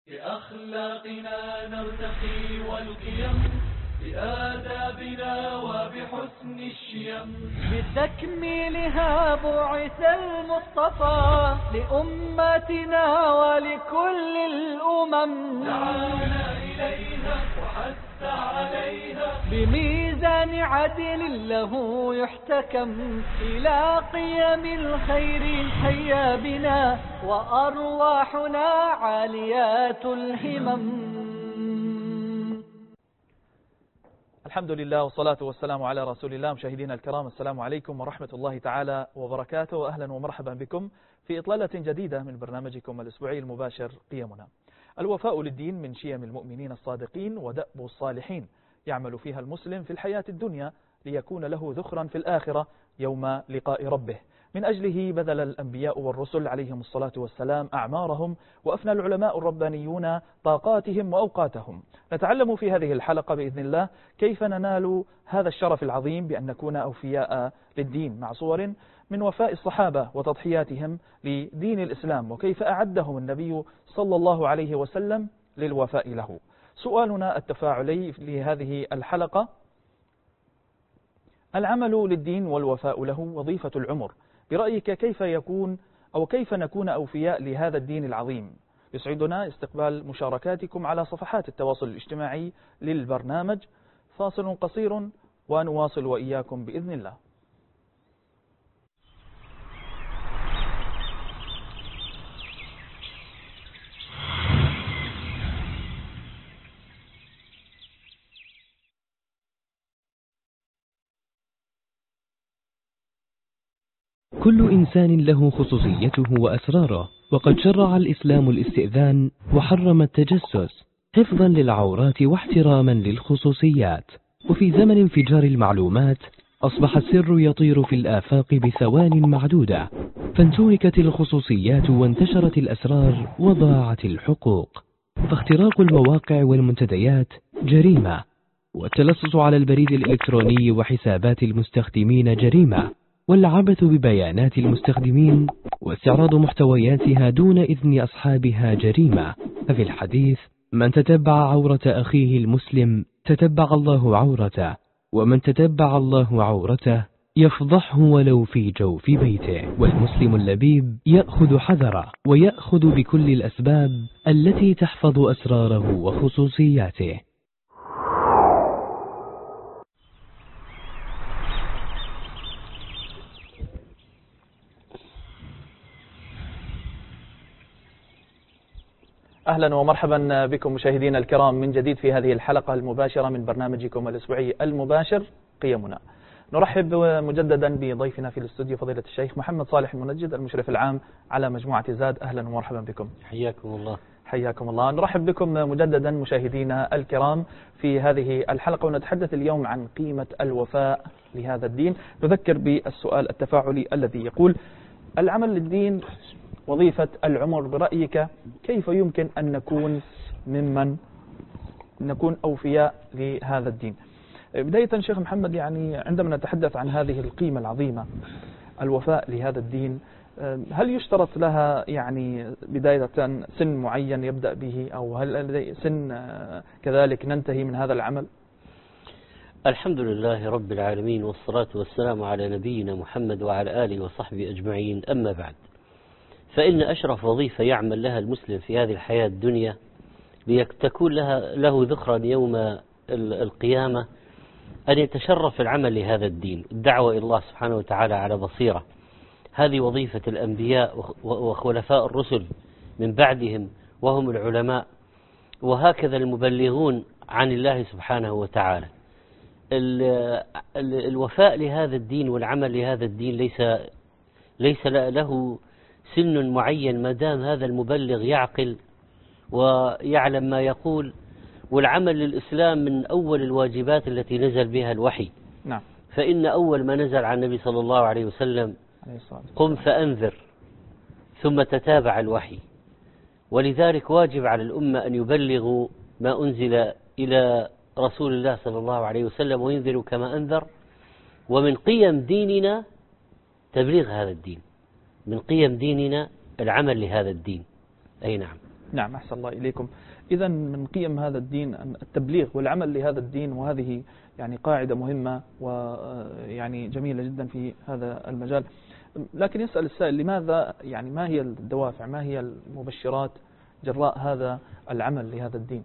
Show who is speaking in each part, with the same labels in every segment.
Speaker 1: بأخلاقنا نرتقي والقيم، بآدابنا وبحسن الشيم،
Speaker 2: بتكميلها بعث المصطفى لأمتنا ولكل الأمم،
Speaker 1: دعانا إليها وحث عليها
Speaker 2: بميزان عدل له يحتكم، إلى قيم الخير هيا بنا وأرواحنا عاليات الهمم.
Speaker 3: الحمد لله والصلاة والسلام على رسول الله. مشاهدينا الكرام، السلام عليكم ورحمة الله تعالى وبركاته، وأهلا ومرحبا بكم في إطلالة جديدة من برنامجكم الأسبوعي المباشر قيمنا. الوفاء للدين من شيم المؤمنين الصادقين ودأب الصالحين، يعمل فيها المسلم في الحياة الدنيا ليكون له ذخرا في الآخرة يوم لقاء ربه. من أجله بذل الأنبياء والرسل عليهم الصلاة والسلام أعمارهم، وأفنى العلماء الربانيون طاقاتهم وأوقاتهم. نتعلم في هذه الحلقة بإذن الله كيف ننال هذا الشرف العظيم بأن نكون أوفياء للدين، مع صور من وفاء الصحابة وتضحياتهم لدين الإسلام، وكيف أعدهم النبي صلى الله عليه وسلم للوفاء له. سؤالنا التفاعلي لهذه الحلقة: العمل للدين والوفاء له وظيفة العمر، برأيك كيف يكون أو كيف نكون أوفياء لهذا الدين العظيم؟ يسعدنا استقبال مشاركاتكم على صفحات التواصل الاجتماعي للبرنامج. فاصل قصير ونواصل وإياكم بإذن الله.
Speaker 4: كل إنسان له خصوصيته وأسراره، وقد شرع الإسلام الاستئذان وحرم التجسس حفظا للعورات واحتراما للخصوصيات. وفي زمن انفجار المعلومات أصبح السر يطير في الآفاق بثوان معدودة، فانتهكت الخصوصيات وانتشرت الأسرار وضاعت الحقوق. فاختراق المواقع والمنتديات جريمة، والتلصص على البريد الإلكتروني وحسابات المستخدمين جريمة، والعبث ببيانات المستخدمين واستعراض محتوياتها دون إذن أصحابها جريمة. ففي الحديث: من تتبع عورة أخيه المسلم تتبع الله عورته، ومن تتبع الله عورته يفضحه ولو في جوف بيته. والمسلم اللبيب يأخذ حذره ويأخذ بكل الأسباب التي تحفظ أسراره وخصوصياته.
Speaker 3: أهلا ومرحبا بكم مشاهدينا الكرام من جديد في هذه الحلقة المباشرة من برنامجكم الأسبوعي المباشر قيمنا. نرحب مجددا بضيفنا في الاستوديو فضيلة الشيخ محمد صالح المنجد، المشرف العام على مجموعة زاد. أهلا ومرحبا بكم.
Speaker 5: حياكم الله.
Speaker 3: حياكم الله. نرحب بكم مجددا مشاهدينا الكرام في هذه الحلقة، ونتحدث اليوم عن قيمة الوفاء لهذا الدين. نذكر بالسؤال التفاعلي الذي يقول: العمل للدين وظيفة العمر، برأيك كيف يمكن أن نكون ممن نكون أوفياء لهذا الدين؟ بداية شيخ محمد، يعني عندما نتحدث عن هذه القيمة العظيمة الوفاء لهذا الدين، هل يشترط لها يعني بداية سن معين يبدأ به، أو هل سن كذلك ننتهي من هذا العمل؟
Speaker 5: الحمد لله رب العالمين، والصلاة والسلام على نبينا محمد وعلى آله وصحبه أجمعين. أما بعد، فإن أشرف وظيفة يعمل لها المسلم في هذه الحياة الدنيا لتكون له ذخرا يوم القيامة أن يتشرف العمل لهذا الدين، الدعوة إلى الله سبحانه وتعالى على بصيرة. هذه وظيفة الأنبياء وخلفاء الرسل من بعدهم، وهم العلماء، وهكذا المبلغون عن الله سبحانه وتعالى. الوفاء لهذا الدين والعمل لهذا الدين ليس له سن معين، ما دام هذا المبلغ يعقل ويعلم ما يقول. والعمل للإسلام من أول الواجبات التي نزل بها الوحي.
Speaker 3: نعم.
Speaker 5: فإن أول ما نزل عن النبي صلى الله عليه وسلم: قم فأنذر، ثم تتابع الوحي. ولذلك واجب على الأمة أن يبلغوا ما أنزل إلى رسول الله صلى الله عليه وسلم وينذروا كما أنذر. ومن قيم ديننا تبليغ هذا الدين، من قيم ديننا العمل لهذا الدين. أي نعم.
Speaker 3: نعم، أحسن الله إليكم. إذا من قيم هذا الدين التبليغ والعمل لهذا الدين، وهذه يعني قاعدة مهمة ويعني جميلة جدا في هذا المجال. لكن يسأل السائل لماذا، يعني ما هي الدوافع، ما هي المبشرات جراء هذا العمل لهذا الدين؟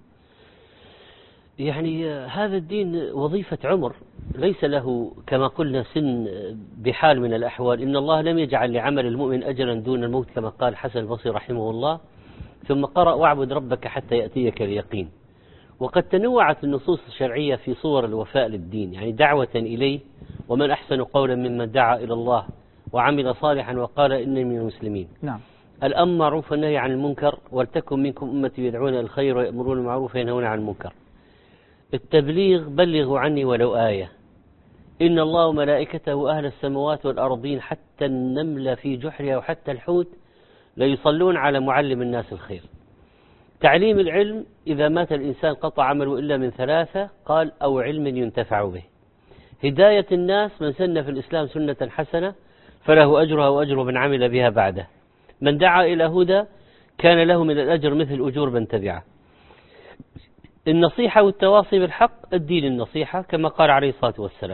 Speaker 5: يعني هذا الدين وظيفة عمر، ليس له كما قلنا سن بحال من الأحوال. إن الله لم يجعل لعمل المؤمن أجلا دون الموت كما قال حسن البصري رحمه الله. ثم قرأ واعبد ربك حتى يأتيك اليقين. وقد تنوعت النصوص الشرعية في صور الوفاء للدين، يعني دعوة إليه، ومن أحسن قولا ممن دعا إلى الله وعمل صالحا وقال إني من المسلمين.
Speaker 3: نعم.
Speaker 5: الأمر معروف والنهي عن المنكر، ولتكن منكم أمة يدعون إلى الخير ويأمرون بالمعروف وينهون عن المنكر. التبليغ بلغوا عني ولو آية. إن الله وملائكته أهل السماوات والأرضين حتى النمل في جحرها وحتى الحوت ليصلون على معلم الناس الخير. تعليم العلم، إذا مات الإنسان قطع عمله إلا من ثلاثة، قال أو علم ينتفع به. هداية الناس، من سن في الإسلام سنة حسنة فله أجرها وأجر من عمل بها بعده. من دعا إلى هدى كان له من الأجر مثل أجور من تبعه. النصيحة والتواصي بالحق، الدين النصيحة كما قال عليه الصلاة والسلام.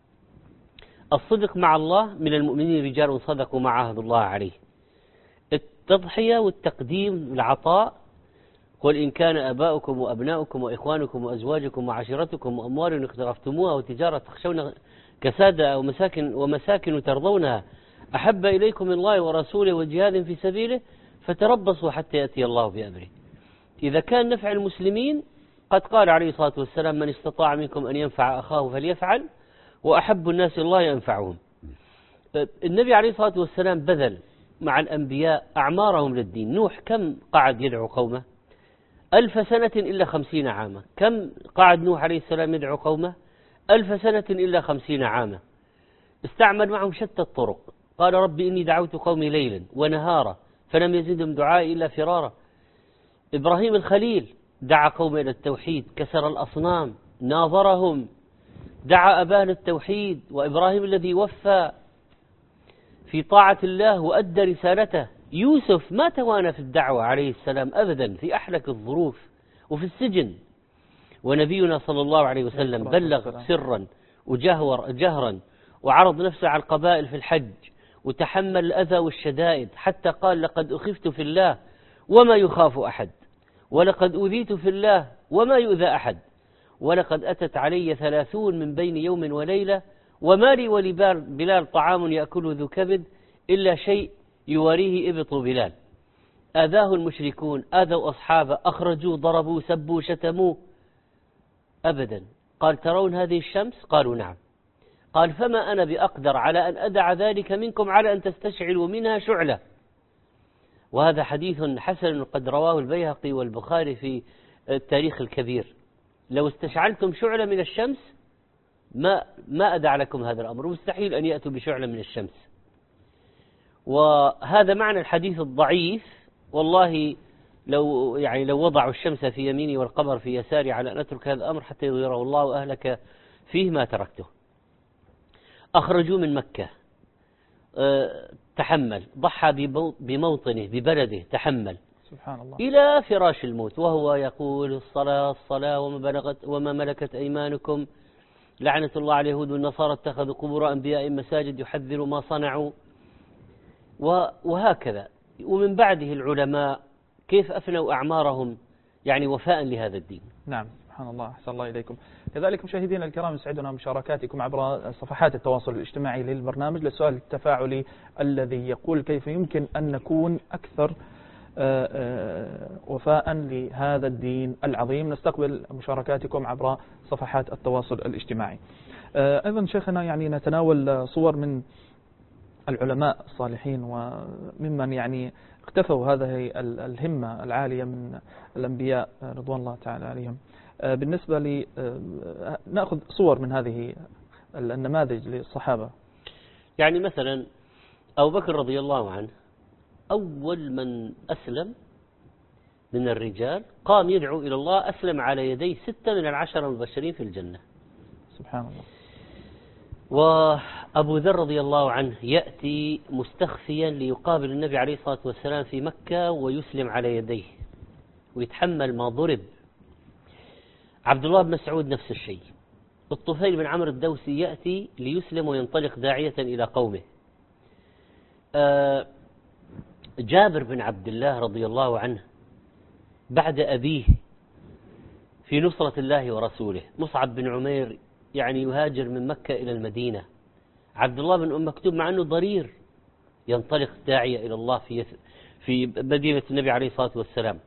Speaker 5: الصدق مع الله، من المؤمنين رجال صدقوا ما عاهدوا الله عليه. التضحية والتقديم العطاء، قل إن كان آباؤكم وأبناؤكم وإخوانكم وأزواجكم وعشيرتكم وأموال اقترفتموها وتجارة تخشون كسادها ومساكن ترضونها أحب إليكم من الله ورسوله وجهاد في سبيله فتربصوا حتى يأتي الله بأمره. إذا كان نفع المسلمين، قد قال عليه الصلاة والسلام من استطاع منكم أن ينفع أخاه فليفعل وأحب الناس الله ينفعهم. النبي عليه الصلاة والسلام بذل مع الأنبياء أعمارهم للدين. نوح كم قعد يدعو قومه؟ 1000 سنة إلا 50 عاما. كم قعد نوح عليه السلام يدعو قومه؟ 1000 سنة إلا 50 عاما. استعمل معهم شتى الطرق. قال ربي إني دعوت قومي ليلا ونهارا فلم يزدهم دعائي إلا فرارا. إبراهيم الخليل دعا قومه إلى التوحيد، كسر الأصنام، ناظرهم، دعا أباه للتوحيد. وإبراهيم الذي وفى في طاعة الله وأدى رسالته. يوسف ما توانى في الدعوة عليه السلام أبدا، في أحلك الظروف وفي السجن. ونبينا صلى الله عليه وسلم بلغ سرا وجهرا، وعرض نفسه على القبائل في الحج، وتحمل الأذى والشدائد، حتى قال لقد أخفت في الله وما يخاف أحد، ولقد أوذيت في الله وما يؤذى أحد، ولقد أتت علي 30 من بين يوم وليلة، وما لي ولبلال طعام يأكل ذو كبد إلا شيء يواريه إبط بلال. آذاه المشركون، آذوا أصحابه، أخرجوا، ضربوا، سبوا، شتموا، أبدا. قال ترون هذه الشمس؟ قالوا نعم. قال فما أنا بأقدر على أن أدع ذلك منكم على أن تستشعلوا منها شعلة. وهذا حديث حسن قد رواه البيهقي والبخاري في التاريخ الكبير. لو استشعلتم شعلة من الشمس ما أدع لكم هذا الأمر، مستحيل أن يأتوا بشعلة من الشمس. وهذا معنى الحديث الضعيف. والله لو وضعوا الشمس في يميني والقمر في يساري على أن أترك هذا الأمر حتى يظهره الله وأهلك فيه ما تركته. أخرجوا من مكة، تحمل، ضحى بموطنه ببلده، تحمل،
Speaker 3: سبحان الله،
Speaker 5: إلى فراش الموت وهو يقول الصلاة الصلاة وما ملكت أيمانكم لعنة الله على اليهود والنصارى اتخذوا قبور أنبياء مساجد يحذر ما صنعوا. وهكذا. ومن بعده العلماء كيف أفنوا أعمارهم يعني وفاء لهذا الدين.
Speaker 3: نعم، سبحان الله، أحسن الله إليكم. كذلك مشاهدينا الكرام، يسعدنا مشاركاتكم عبر صفحات التواصل الاجتماعي للبرنامج للسؤال التفاعلي الذي يقول كيف يمكن أن نكون أكثر وفاء لهذا الدين العظيم. نستقبل مشاركاتكم عبر صفحات التواصل الاجتماعي. أيضا شيخنا يعني نتناول صور من العلماء الصالحين وممن يعني اقتفوا هذه الهمة العالية من الأنبياء رضوان الله تعالى عليهم. بالنسبة لي نأخذ صور من هذه النماذج للصحابة. يعني
Speaker 5: مثلا أبو بكر رضي الله عنه أول من أسلم من الرجال، قام يدعو إلى الله، أسلم على يدي 6 من ال10 المبشرين في الجنة.
Speaker 3: سبحان الله.
Speaker 5: وأبو ذر رضي الله عنه يأتي مستخفيا ليقابل النبي عليه الصلاة والسلام في مكة ويسلم على يديه. ويتحمل ما ضرب. عبد الله بن مسعود نفس الشيء. الطفيل بن عمرو الدوسي يأتي ليسلم وينطلق داعية إلى قومه. جابر بن عبد الله رضي الله عنه بعد أبيه في نصرة الله ورسوله. مصعب بن عمير يعني يهاجر من مكة إلى المدينة. عبد الله بن أم مكتوم مع أنه ضرير ينطلق داعية إلى الله في مدينة النبي عليه الصلاة والسلام.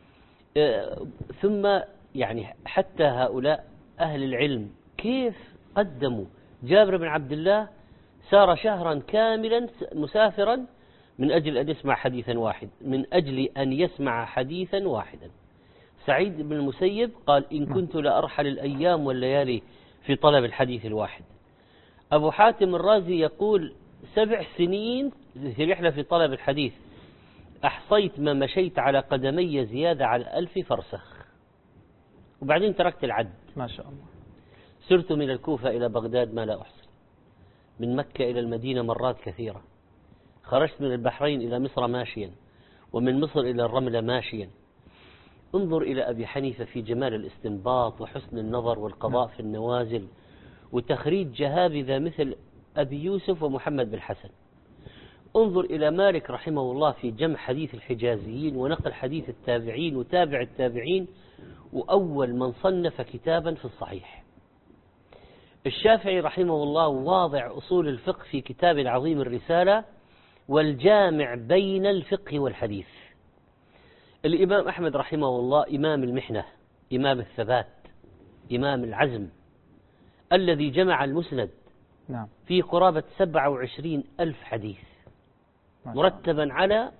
Speaker 5: ثم يعني حتى هؤلاء أهل العلم كيف قدموا جابر بن عبد الله، سار شهرا كاملا مسافرا من أجل أن يسمع حديثا واحد، من أجل أن يسمع حديثا واحدا. سعيد بن المسيب قال إن كنت لأرحل الأيام والليالي في طلب الحديث الواحد. أبو حاتم الرازي يقول 7 سنين في رحلة في طلب الحديث، أحصيت ما مشيت على قدمي زيادة على 1000 فرسخ، وبعدين تركت العد.
Speaker 3: ما شاء الله.
Speaker 5: سرت من الكوفة إلى بغداد ما لا أحصي، من مكة إلى المدينة مرات كثيرة، خرجت من البحرين إلى مصر ماشيا، ومن مصر إلى الرملة ماشيا. انظر إلى أبي حنيفة في جمال الاستنباط وحسن النظر والقضاء في النوازل وتخريج جهابذة مثل أبي يوسف ومحمد بن حسن. انظر إلى مالك رحمه الله في جمع حديث الحجازيين ونقل حديث التابعين وتابع التابعين، وأول من صنف كتابا في الصحيح. الشافعي رحمه الله واضع أصول الفقه في كتاب عظيم الرسالة والجامع بين الفقه والحديث. الإمام أحمد رحمه الله إمام المحنة، إمام الثبات، إمام العزم، الذي جمع المسند في قرابة 27,000 حديث مرتبا على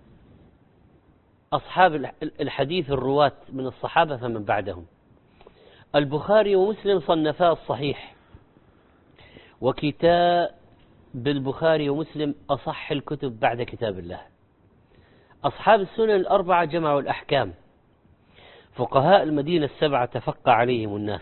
Speaker 5: أصحاب الحديث الرواة من الصحابة فمن بعدهم. البخاري ومسلم صنفا الصحيح، وكتاب البخاري ومسلم أصح الكتب بعد كتاب الله. أصحاب السنن الأربعة جمعوا الأحكام. فقهاء المدينة 7 تفقى عليهم الناس،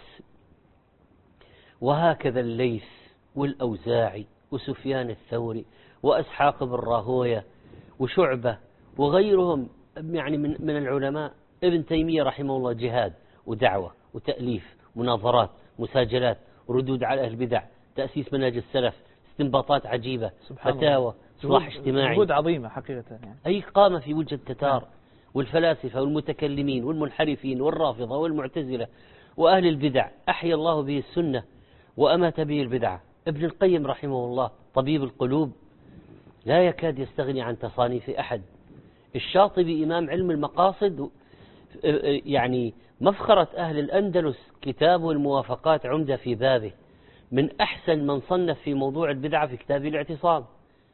Speaker 5: وهكذا الليث والأوزاعي وسفيان الثوري وأسحاق بن راهوية وشعبة وغيرهم يعني من العلماء. ابن تيمية رحمه الله جهاد ودعوة وتأليف، مناظرات، مساجلات، ردود على أهل البدع، تأسيس منهج السلف، استنباطات عجيبة، فتاوى، إصلاح اجتماعي،
Speaker 3: جهود عظيمة حقيقة يعني.
Speaker 5: أي قامة في وجه التتار والفلاسفة والمتكلمين والمنحرفين والرافضة والمعتزلة وأهل البدع، أحيا الله به السنة وأمات به البدعة. ابن القيم رحمه الله طبيب القلوب لا يكاد يستغني عن تصانيف أحد. الشاطبي إمام علم المقاصد، يعني مفخرة أهل الأندلس، كتابه الموافقات عمدة في بابه، من أحسن من صنف في موضوع البدعة في كتاب الاعتصام،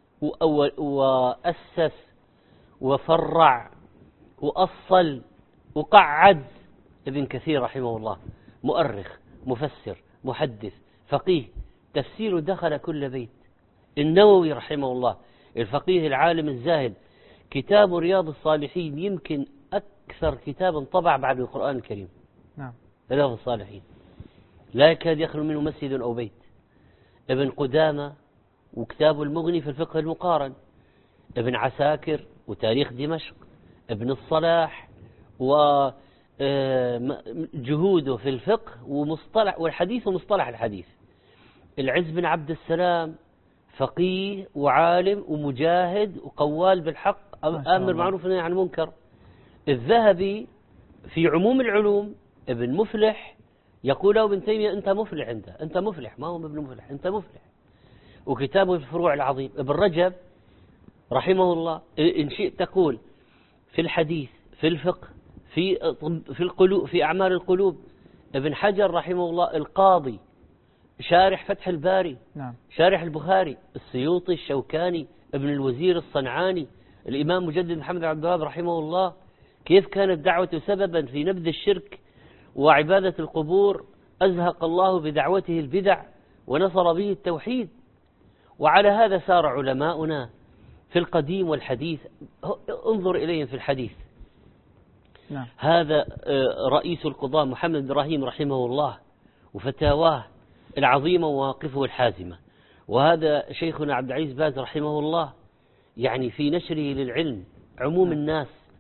Speaker 5: وأسس وفرع وأصل وقعد. ابن كثير رحمه الله مؤرخ، مفسر، محدث، فقيه، تفسيره دخل كل بيت. النووي رحمه الله الفقيه العالم الزاهد، كتاب رياض الصالحين يمكن أكثر كتاب طبع بعد القرآن الكريم.
Speaker 3: نعم.
Speaker 5: رياض الصالحين لا يكاد يخلو منه مسجد أو بيت. ابن قدامة وكتاب المغني في الفقه المقارن، ابن عساكر وتاريخ دمشق، ابن الصلاح وجهوده في الفقه ومصطلح والحديث ومصطلح الحديث. العز بن عبد السلام فقيه وعالم ومجاهد وقوال بالحق، آمر معروف ونهي عن المنكر. الذهبي في عموم العلوم، ابن مفلح يقول له ابن تيمية أنت مفلح، أنت مفلح، ما هو ابن مفلح، أنت مفلح. وكتابه في الفروع العظيم. ابن رجب رحمه الله إن شئت تقول في الحديث، في الفقه، في القلوب، في أعمال القلوب. ابن حجر رحمه الله القاضي، شارح فتح الباري،
Speaker 3: نعم.
Speaker 5: شارح البخاري. السيوطي، الشوكاني، ابن الوزير الصنعاني، الإمام مجدد محمد عبد الوهاب رحمه الله، كيف كانت دعوته سببا في نبذ الشرك وعبادة القبور، أزهق الله بدعوته البدع ونصر به التوحيد. وعلى هذا سار علماؤنا في القديم والحديث. انظر إليهم في الحديث.
Speaker 3: نعم.
Speaker 5: هذا رئيس القضاة محمد بن إبراهيم رحمه الله وفتاواه العظيمة ومواقفه الحازمة. وهذا شيخنا عبد العزيز باز رحمه الله، يعني في نشره للعلم عموم الناس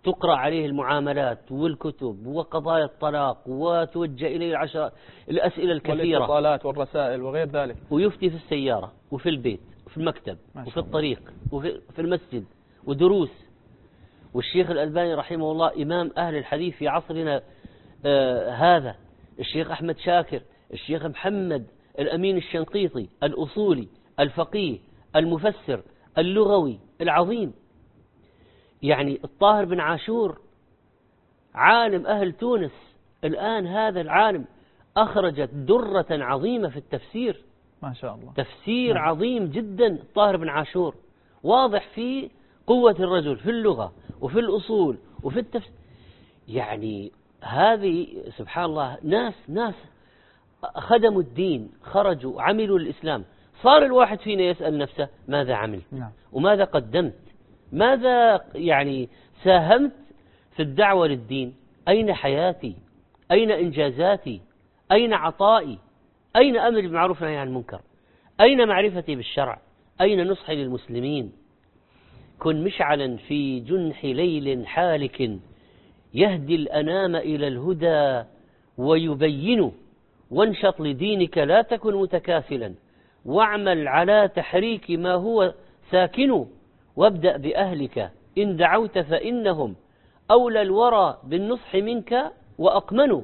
Speaker 5: تقرأ عليه المعاملات والكتب وقضايا الطلاق وتوجه إليه الأسئلة الكثيرة
Speaker 3: والاتصالات والرسائل وغير ذلك،
Speaker 5: ويفتي في السيارة وفي البيت وفي المكتب وفي الطريق وفي المسجد ودروس. والشيخ الألباني رحمه الله إمام أهل الحديث في عصرنا هذا، الشيخ أحمد شاكر، الشيخ محمد الأمين الشنقيطي، الأصولي، الفقيه، المفسر، اللغوي العظيم. يعني الطاهر بن عاشور عالم أهل تونس، الآن هذا العالم أخرجت درة عظيمة في التفسير،
Speaker 3: ما شاء الله،
Speaker 5: تفسير عظيم جدا. الطاهر بن عاشور واضح في قوة الرجل في اللغة وفي الأصول وفي التفسير. يعني هذه سبحان الله ناس خدموا الدين، خرجوا عملوا الإسلام. صار الواحد فينا يسأل نفسه ماذا عملت وماذا قدمت، ماذا يعني ساهمت في الدعوة للدين، أين حياتي، أين إنجازاتي، أين عطائي، أين أمر بالمعروف والنهي عن المنكر، أين معرفتي بالشرع، أين نصحي للمسلمين. كن مشعلا في جنح ليل حالك يهدي الأنام إلى الهدى ويبين، وانشط لدينك لا تكن متكاسلا، واعمل على تحريك ما هو ساكن، وابدأ بأهلك إن دعوت فإنهم أولى الورى بالنصح منك وأقمنوا.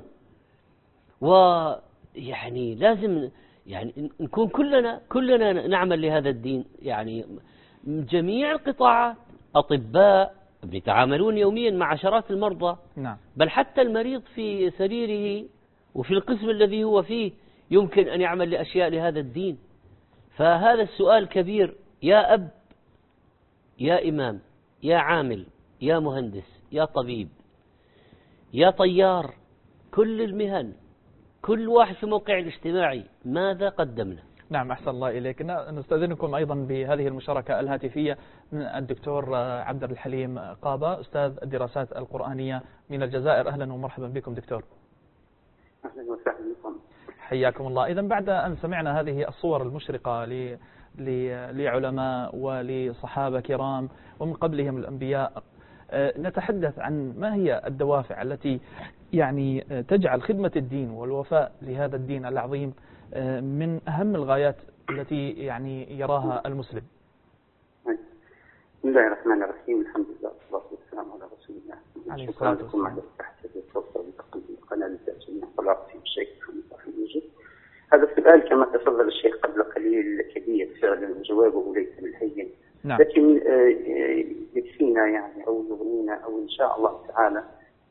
Speaker 5: ويعني لازم يعني نكون كلنا نعمل لهذا الدين، يعني جميع القطاعات، أطباء يتعاملون يوميا مع عشرات المرضى، بل حتى المريض في سريره وفي القسم الذي هو فيه يمكن أن يعمل لأشياء لهذا الدين. فهذا السؤال كبير، يا أب، يا إمام، يا عامل، يا مهندس، يا طبيب، يا طيار، كل المهن، كل واحد في موقع الاجتماعي، ماذا قدمنا؟
Speaker 3: نعم، أحسن الله إليك. نستأذنكم أيضا بهذه المشاركة الهاتفية من الدكتور عبد الحليم قابة، أستاذ الدراسات القرآنية من الجزائر. أهلا ومرحبا بكم دكتور.
Speaker 6: أهلا وسهلا بكم.
Speaker 3: حياكم الله. إذن بعد أن سمعنا هذه الصور المشرقة لعلماء ولصحابة كرام ومن قبلهم الأنبياء، نتحدث عن ما هي الدوافع التي يعني تجعل خدمة الدين والوفاء لهذا الدين العظيم من أهم الغايات التي يعني يراها المسلم.
Speaker 6: بسم الله الرحمن الرحيم، الحمد لله والصلاة والسلام على رسول الله. شكرا لكم على تحت الفرصة وتقديم القناة للتأسيس طلعت في الشيخ محمد المجيد. هذا السؤال كما تفضل الشيخ قبل قليل كبير فعلا، وجوابه ليس بالهين.
Speaker 3: نعم.
Speaker 6: لكن يكفينا يعني أو يغنينا أو إن شاء الله تعالى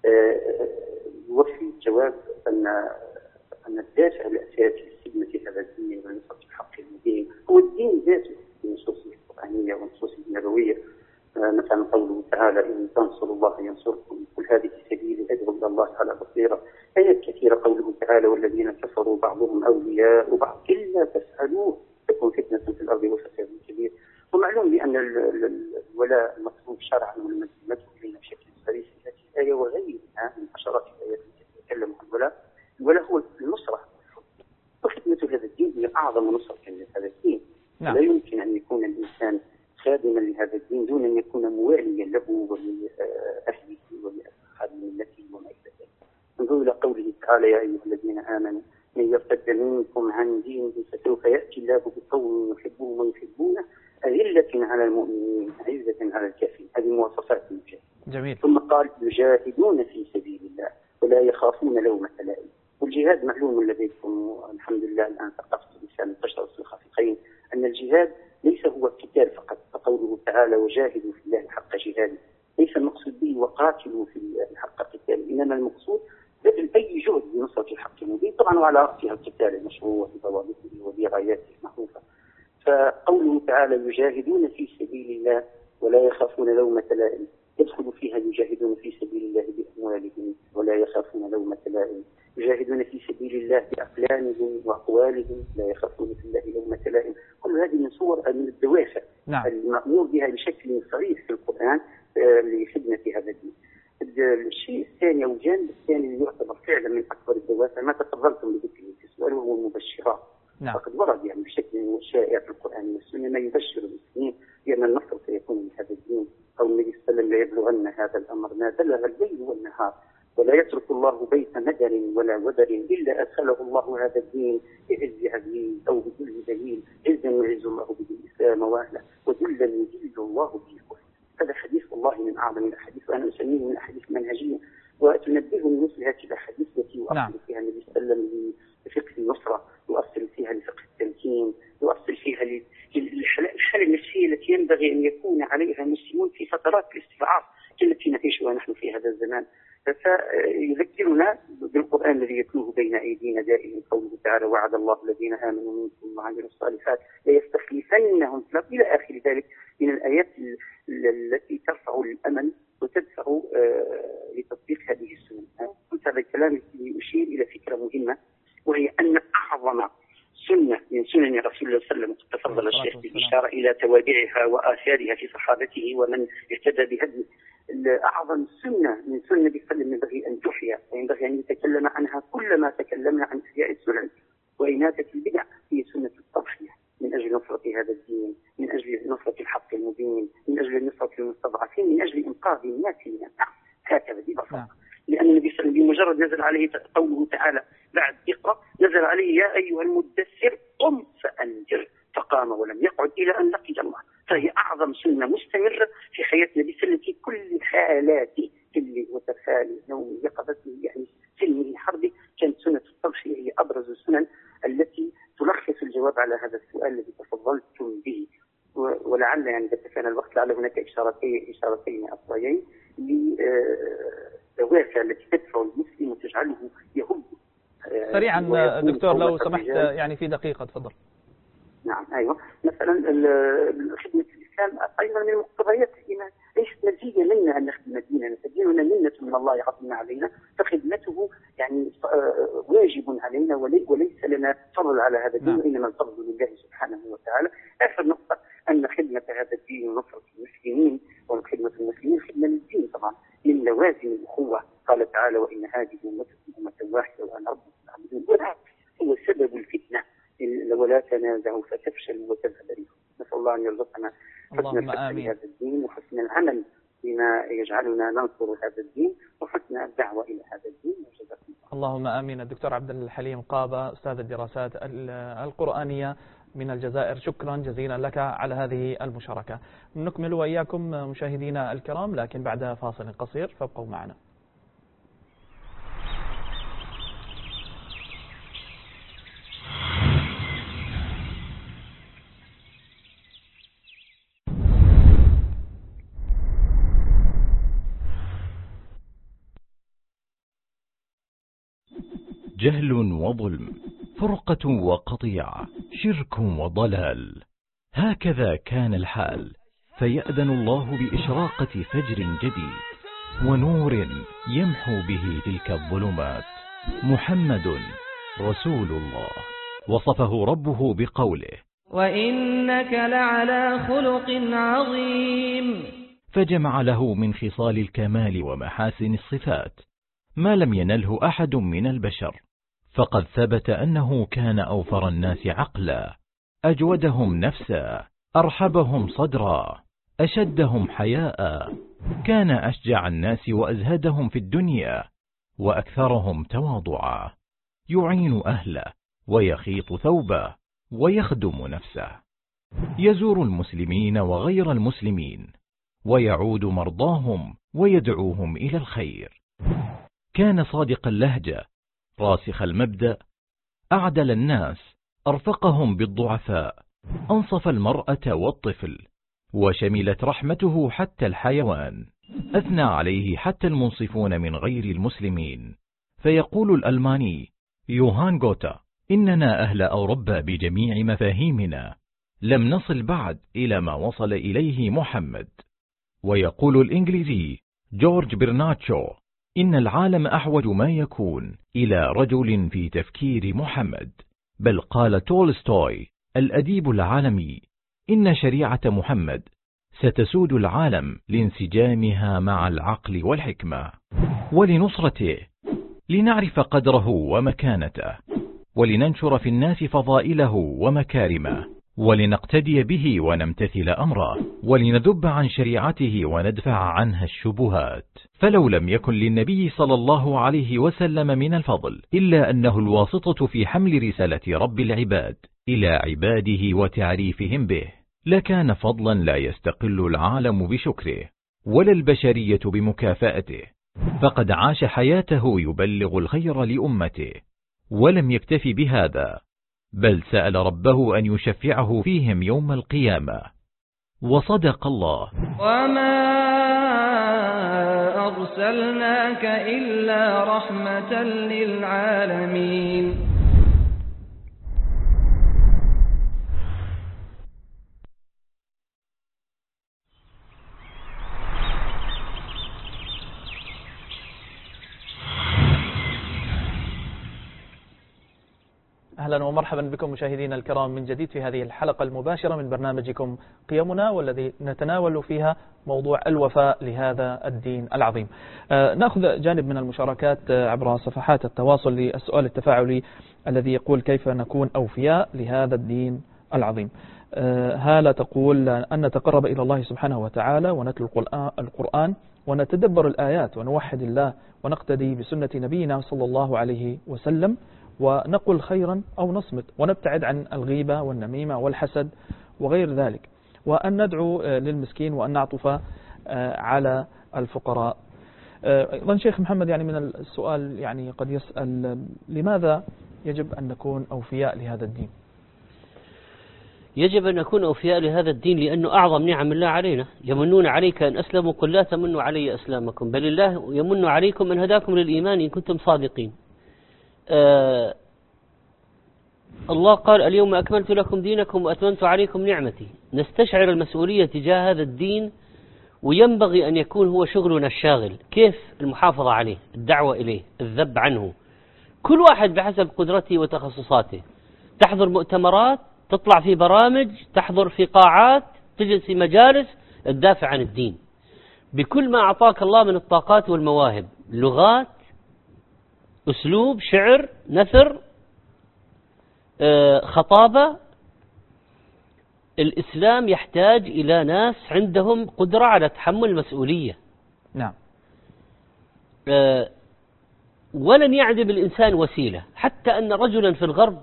Speaker 6: يوفي الجواب أن الدافع الأساسي لخدمة هذا الدين ونصرة الحق المبين هو الدين ذاته، النصوص القرآنية والنصوص النبوية. مثلا قوله تعالى إن تنصروا الله ينصركم، قل هذه سبيلي أدعو إلى الله على بصيرة. آيات كثيرة قوله تعالى والذين كفروا بعضهم أولياء بعض إلا تفعلوه تكون فتنة في الأرض وفساد كبير. ومعلوم بأن الولاء المطلوب شرعا والمدعو إلينا بشكل صريح في هذه الآية وغيرها من عشرات الآيات التي تتكلم عن الولاء هو النصرة، وخدمة هذا الدين هي أعظم نصرة لهذا الدين.
Speaker 3: نعم.
Speaker 6: لا يمكن أن يكون الإنسان خادما لهذا الدين دون أن يكون مواليا له ولأهله ولأصحاب ملته وما إلى ذلك. انظروا إلى قوله تعالى يا أيها الذين آمنوا من يرتد منكم عن دينه فسوف يأتي الله بقوم يحبهم ويحبونه أذلة على المؤمنين أعزة على الكافرين. هذه مواصفات المجاهد.
Speaker 3: جميل.
Speaker 6: ثم قال يجاهدون في سبيل الله ولا يخافون لومة لائم. والجهاد معلوم لديكم والحمد لله الآن ثقافة الإسلام انتشرت في الخفيقين أن الجهاد ليس هو القتال فقط. فقوله تعالى وجاهدوا في الله حق جهاده ليس المقصود به وقاتلوا في الله حق قتال، إنما المقصود بذل أي جهد لنصرة الحق المبين، طبعا وعلى رأسها القتال المشروع بضوابطه وبغاياته المعروفة. فقوله تعالى يجاهدون في سبيل الله ولا يخافون لومة لائم يدخل فيها يجاهدون في سبيل الله بأموالهم ولا يخافون لومة لائم، يجاهدون في سبيل الله بأقلامهم وأقوالهم لا يخافون في الله لومة لائم. كل هذه من صور من الدوافع المأمور بها بشكل صريح في القرآن لخدمة هذا الدين. الشيء الثاني أو الجانب الثاني اللي يعتبر فعلا من أكبر الدوافع ما تفضلتم بذكره في السؤال وهو المبشرات. فقد ورد يعني بشكل شائع في القرآن والسنة ما يبشر المسلمين بأن النصر سيكون من هذا الدين. قول النبي صلى الله عليه وسلم لا يبلغن هذا الأمر ما بلغ الليل والنهار، ولا يترك الله بيت مدر ولا ودر إلا أدخله الله هذا الدين بعز عزيز أو بذل ذليل، عزا يعز الله به الإسلام وأهله، وذلا يذل الله به الكفر. هذا حديث الله من أعظم الأحاديث، وأنا أسميه من الأحاديث المنهجية، وتنبهني مثل هذه الأحاديث التي يؤصل فيها النبي صلى الله عليه وسلم لفقه النصرة، يؤصل فيها لفقه التمكين، يؤصل فيها للحالة النفسية التي ينبغي أن يكون عليها المسلمون في فترات الاستضعاف التي نعيشها نحن في هذا الزمان. فيذكرنا بالقرآن الذي يتلوه بين أيدينا دائما، قوله تعالى: وعد الله الذين آمنوا منكم وعملوا الصالحات ليستخلفنهم في الأرض، إلى آخر ذلك من الآيات التي ترفع الأمل وتدفع لتطبيق هذه السنن. قلت هذا الكلام يشير إلى فكرة مهمة، وهي أن أعظم سنة من سنن رسول الله صلى الله عليه وسلم، تفضل الشيخ بالإشارة إلى توابعها وآثارها في صحابته ومن اهتدى بهديه، أعظم سنة من سنة النبي صلى الله عليه وسلم ينبغي أن تحيا وينبغي أن يتكلم عنها كلما تكلمنا عن إحياء السنن وإناثة البدع، هي سنة التضحية من أجل نصرة هذا الدين، من أجل نصرة الحق المبين، من أجل نصرة المستضعفين، من أجل إنقاذ الناس من النار. هكذا ببساطة. لأن النبي صلى الله عليه وسلم بمجرد نزل عليه قوله تعالى بعد اقرأ، نزل عليه: يا أيها المدثر قم فأنذر، فقام ولم يقعد إلى أن لقي الله. فهي أعظم سنة مستمرة في حياة النبي صلى الله عليه وسلم في كل حالاته، كله وتفاله، نومه، يقظته، يعني سلمه، حربه، كانت سنة التضحية هي أبرز السنن التي تلخص الجواب على هذا السؤال الذي تفضلتم به. ولعل يعني إذا كان الوقت لعل هناك إشارتين أخريين لدوافع التي تدفع المسلم وتجعله يهب.
Speaker 3: سريعا دكتور لو سمحت، يعني في دقيقة تفضل.
Speaker 6: نعم أيوة. مثلا خدمة الإسلام أيضا من مقتضيات الإيمان، ليست مزية منا أن نخدم ديننا، فديننا منة من الله عظيمة علينا، فخدمته يعني واجب علينا وليس لنا فضل على هذا الدين، إنما الفضل لله سبحانه وتعالى. آخر نقطة أن خدمة هذا الدين ونصرة المسلمين وخدمة المسلمين خدمة للدين طبعا من لوازم الأخوة. قال تعالى: وإن هذه أمتكم أمة واحدة وأنا ربكم فاعبدون. وهذا هو سبب الفتنة، ولا تنازعوا فتفشلوا وتذهب ريحكم. نسأل الله أن يرزقنا حسن الفتح لهذا الدين، وحسن العمل بما يجعلنا ننصر هذا الدين، وحسن الدعوة إلى هذا الدين.
Speaker 3: اللهم آمين. الدكتور عبد الحليم قابة، أستاذ الدراسات القرآنية من الجزائر، شكرا جزيلا لك على هذه المشاركة. نكمل وإياكم مشاهدينا الكرام لكن بعد فاصل قصير، فابقوا معنا.
Speaker 7: جهل وظلم، فرقة وقطيعة، شرك وضلال، هكذا كان الحال، فيأذن الله بإشراقة فجر جديد ونور يمحو به تلك الظلمات. محمد رسول الله، وصفه ربه بقوله:
Speaker 2: وإنك لعلى خلق عظيم،
Speaker 7: فجمع له من خصال الكمال ومحاسن الصفات ما لم ينله أحد من البشر. فقد ثبت أنه كان أوفر الناس عقلا، أجودهم نفسا، أرحبهم صدرا، أشدهم حياء، كان أشجع الناس وأزهدهم في الدنيا، وأكثرهم تواضعا، يعين أهله ويخيط ثوبه ويخدم نفسه، يزور المسلمين وغير المسلمين، ويعود مرضاهم ويدعوهم إلى الخير. كان صادق اللهجة، راسخ المبدأ، أعدل الناس، أرفقهم بالضعفاء، أنصف المرأة والطفل، وشملت رحمته حتى الحيوان، أثنى عليه حتى المنصفون من غير المسلمين. فيقول الألماني يوهان غوتا: إننا أهل أوروبا بجميع مفاهيمنا لم نصل بعد إلى ما وصل إليه محمد. ويقول الإنجليزي جورج برناتشو: إن العالم أحوج ما يكون إلى رجل في تفكير محمد. بل قال تولستوي الأديب العالمي: إن شريعة محمد ستسود العالم لانسجامها مع العقل والحكمة، ولنصرته، لنعرف قدره ومكانته، ولننشر في الناس فضائله ومكارمه، ولنقتدي به ونمتثل أمره، ولنذب عن شريعته وندفع عنها الشبهات. فلو لم يكن للنبي صلى الله عليه وسلم من الفضل إلا أنه الواسطة في حمل رسالة رب العباد إلى عباده وتعريفهم به، لكان فضلا لا يستقل العالم بشكره ولا البشرية بمكافأته، فقد عاش حياته يبلغ الخير لأمته، ولم يكتف بهذا، بل سأل ربه أن يشفعه فيهم يوم القيامة. وصدق الله:
Speaker 2: وما أرسلناك إلا رحمة للعالمين.
Speaker 3: أهلا ومرحبا بكم مشاهدينا الكرام من جديد في هذه الحلقة المباشرة من برنامجكم قيمنا، والذي نتناول فيها موضوع الوفاء لهذا الدين العظيم. نأخذ جانب من المشاركات عبر صفحات التواصل للسؤال التفاعلي الذي يقول: كيف نكون أوفياء لهذا الدين العظيم؟ هالة تقول: أن نتقرب إلى الله سبحانه وتعالى ونتلو القرآن ونتدبر الآيات ونوحد الله ونقتدي بسنة نبينا صلى الله عليه وسلم، ونقل خيرا أو نصمت، ونبتعد عن الغيبة والنميمة والحسد وغير ذلك، وأن ندعو للمسكين وأن نعطف على الفقراء. أيضا شيخ محمد، يعني من السؤال يعني قد يسأل: لماذا يجب أن نكون أوفياء لهذا الدين؟
Speaker 5: يجب أن نكون أوفياء لهذا الدين لأنه أعظم نعم الله علينا. يمنون عليك أن أسلموا، قل لا تمنوا علي أسلامكم، بل الله يمن عليكم أن هداكم للإيمان إن كنتم صادقين. الله قال: اليوم أكملت لكم دينكم وأتممت عليكم نعمتي. نستشعر المسؤولية تجاه هذا الدين، وينبغي أن يكون هو شغلنا الشاغل. كيف المحافظة عليه، الدعوة إليه، الذب عنه، كل واحد بحسب قدرته وتخصصاته. تحضر مؤتمرات، تطلع في برامج، تحضر في قاعات، تجلس في مجالس، تدافع عن الدين بكل ما أعطاك الله من الطاقات والمواهب، لغات، أسلوب، شعر، نثر، خطابة. الإسلام يحتاج إلى ناس عندهم قدرة على تحمل المسؤولية.
Speaker 3: نعم.
Speaker 5: ولن يعدم الإنسان وسيلة، حتى أن رجلا في الغرب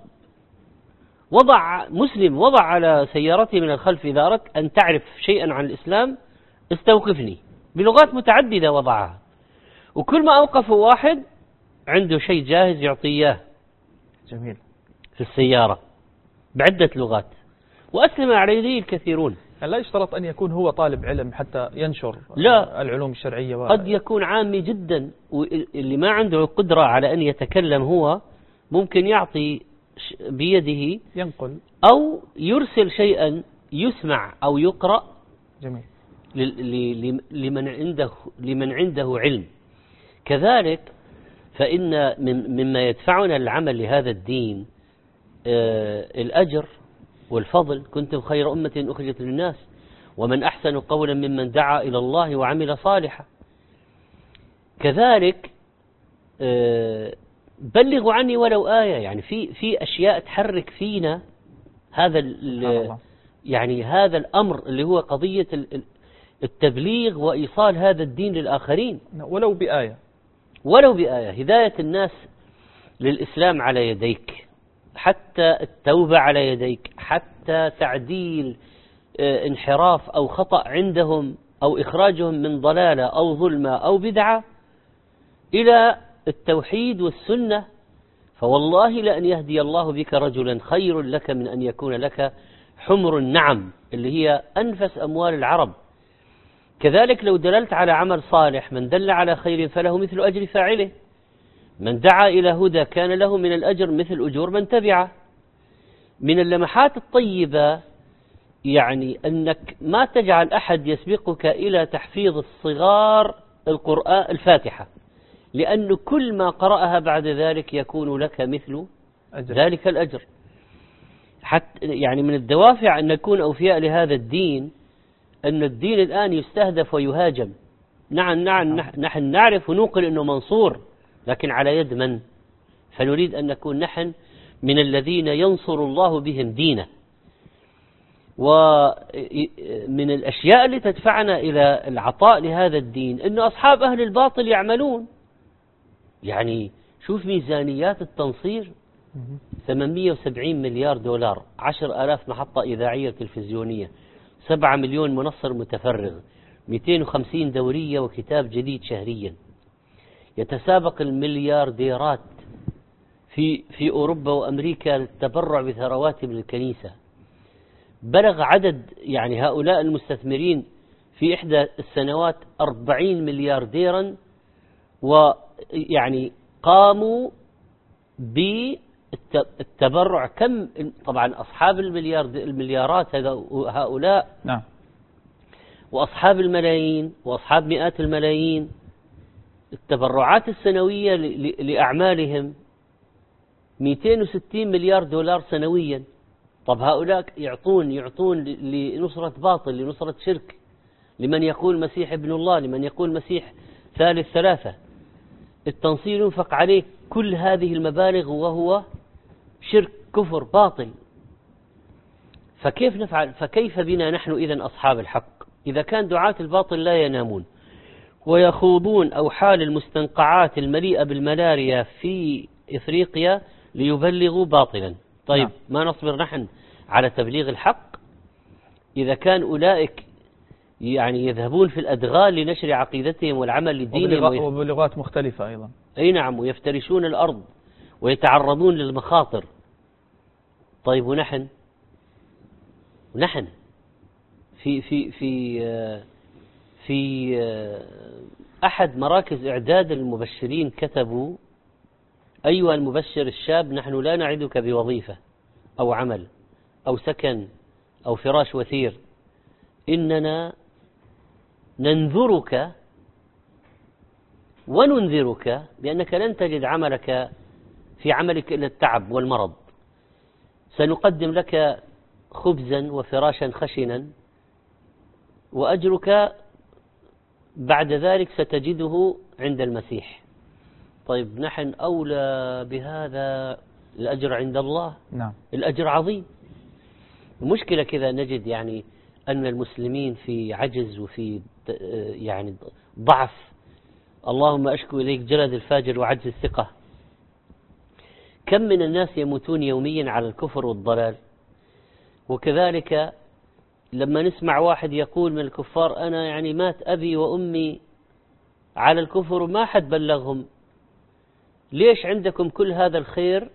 Speaker 5: مسلم وضع على سيارته من الخلف: إذا أردت أن تعرف شيئا عن الإسلام استوقفني، بلغات متعددة وضعها، وكل ما أوقفوا واحد عنده شيء جاهز يعطيه.
Speaker 3: جميل.
Speaker 5: في السيارة بعدة لغات، وأسلم على يديه الكثيرون.
Speaker 3: لا يشترط أن يكون هو طالب علم حتى ينشر
Speaker 5: لا،
Speaker 3: العلوم الشرعية
Speaker 5: قد يكون عامي جدا، واللي ما عنده القدرة على أن يتكلم هو ممكن يعطي بيده،
Speaker 3: ينقل
Speaker 5: أو يرسل شيئا يسمع أو يقرأ.
Speaker 3: جميل.
Speaker 5: لمن عنده علم. كذلك فإن مما يدفعنا للعمل لهذا الدين الأجر والفضل. كنتم خير أمة أخرجت للناس ومن أحسن قولا ممن دعا إلى الله وعمل صالحا. كذلك بلغوا عني ولو آية، يعني في أشياء تحرك فينا هذا يعني هذا الأمر اللي هو قضية التبليغ وإيصال هذا الدين للآخرين،
Speaker 3: ولو بآية.
Speaker 5: ولو بآية. هداية الناس للإسلام على يديك، حتى التوبة على يديك، حتى تعديل انحراف أو خطأ عندهم، أو إخراجهم من ضلالة أو ظلمة أو بدعة إلى التوحيد والسنة. فوالله لأن يهدي الله بك رجلا خير لك من أن يكون لك حمر النعم، اللي هي أنفس أموال العرب. كذلك لو دللت على عمل صالح، من دل على خير فله مثل أجر فاعله، من دعا إلى هدى كان له من الأجر مثل أجور من تبعه. من اللمحات الطيبة يعني أنك ما تجعل أحد يسبقك إلى تحفيظ الصغار القرآن الفاتحة، لأن كل ما قرأها بعد ذلك يكون لك مثل ذلك الأجر. حتى يعني من الدوافع أن نكون أوفياء لهذا الدين أن الدين الآن يستهدف ويهاجم. نحن نعرف ونوقن أنه منصور، لكن على يد من؟ فنريد أن نكون نحن من الذين ينصر الله بهم دينه. ومن الأشياء اللي تدفعنا إلى العطاء لهذا الدين أن أصحاب أهل الباطل يعملون. يعني شوف ميزانيات التنصير 870 مليار دولار، 10,000 محطة إذاعية تلفزيونية، 7 مليون منصر متفرغ، 250 دورية وكتاب جديد شهريا. يتسابق المليارديرات في أوروبا وأمريكا للتبرع بثروات من الكنيسة. بلغ عدد يعني هؤلاء المستثمرين في إحدى السنوات 40 مليارديرا، ويعني قاموا بالتبرع. كم طبعا أصحاب المليارات هؤلاء،
Speaker 3: نعم،
Speaker 5: وأصحاب الملايين وأصحاب مئات الملايين، التبرعات السنوية لأعمالهم 260 مليار دولار سنويا. طب هؤلاء يعطون لنصرة باطل، لنصرة شرك، لمن يقول مسيح ابن الله، لمن يقول مسيح ثالث ثلاثة. التنصير ينفق عليه كل هذه المبالغ وهو شرك، كفر، باطل. فكيف نفعل؟ فكيف بنا نحن إذن أصحاب الحق إذا كان دعاة الباطل لا ينامون ويخوضون أوحال المستنقعات المليئة بالملاريا في إفريقيا ليبلغوا باطلا؟ طيب ما نصبر نحن على تبليغ الحق إذا كان أولئك يعني يذهبون في الأدغال لنشر عقيدتهم والعمل لدينهم
Speaker 3: وبلغات مختلفة أيضا.
Speaker 5: أي نعم، ويفترشون الأرض ويتعرضون للمخاطر. طيب ونحن في أحد مراكز إعداد المبشرين كتبوا: أيها المبشر الشاب، نحن لا نعدك بوظيفة أو عمل أو سكن أو فراش وثير، إننا ننذرك وننذرك بأنك لن تجد عملك في عملك إلا التعب والمرض. سنقدم لك خبزا وفراشا خشنا، وأجرك بعد ذلك ستجده عند المسيح. طيب نحن أولى بهذا الأجر عند الله.
Speaker 3: نعم.
Speaker 5: الأجر عظيم. المشكلة كذا نجد يعني أن المسلمين في عجز وفي يعني ضعف. اللهم أشكو إليك جلد الفاجر وعجز الثقة. كم من الناس يموتون يوميا على الكفر والضلال. وكذلك لما نسمع واحد يقول من الكفار: أنا يعني مات أبي وأمي على الكفر وما حد بلغهم، ليش عندكم كل هذا الخير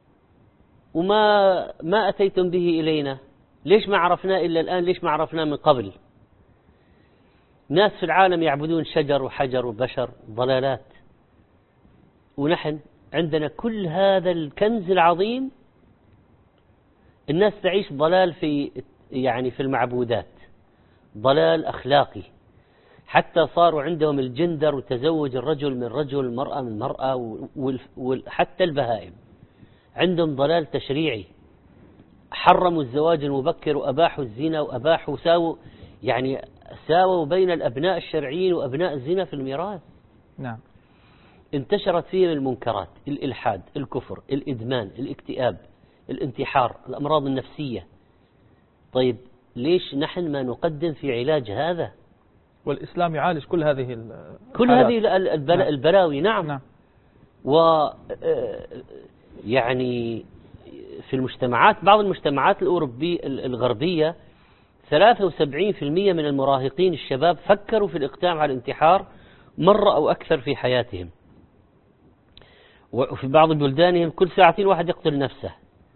Speaker 5: وما أتيتم به إلينا؟ ليش ما عرفنا إلا الآن؟ ليش ما عرفنا من قبل؟ ناس في العالم يعبدون شجر وحجر وبشر، ضلالات، ونحن عندنا كل هذا الكنز العظيم. الناس تعيش ضلال في المعبودات، ضلال أخلاقي، حتى صاروا عندهم الجندر وتزوج الرجل من رجل، المرأة من مرأة، وحتى البهائم عندهم ضلال تشريعي. حرموا الزواج المبكر وأباحوا الزنا وأباحوا ساووا بين الأبناء الشرعيين وأبناء الزنا في الميراث.
Speaker 3: نعم.
Speaker 5: انتشرت فيهم المنكرات، الإلحاد، الكفر، الإدمان، الاكتئاب، الانتحار، الأمراض النفسية. طيب ليش نحن ما نقدم في علاج هذا؟
Speaker 3: والإسلام يعالج كل هذه
Speaker 5: البلاوي. نعم. يعني في المجتمعات، بعض المجتمعات الأوروبية الغربية 73% من المراهقين الشباب فكروا في الإقدام على الانتحار مرة أو أكثر في حياتهم. وفي بعض بلدانهم كل ساعتين واحد يقتل نفسه.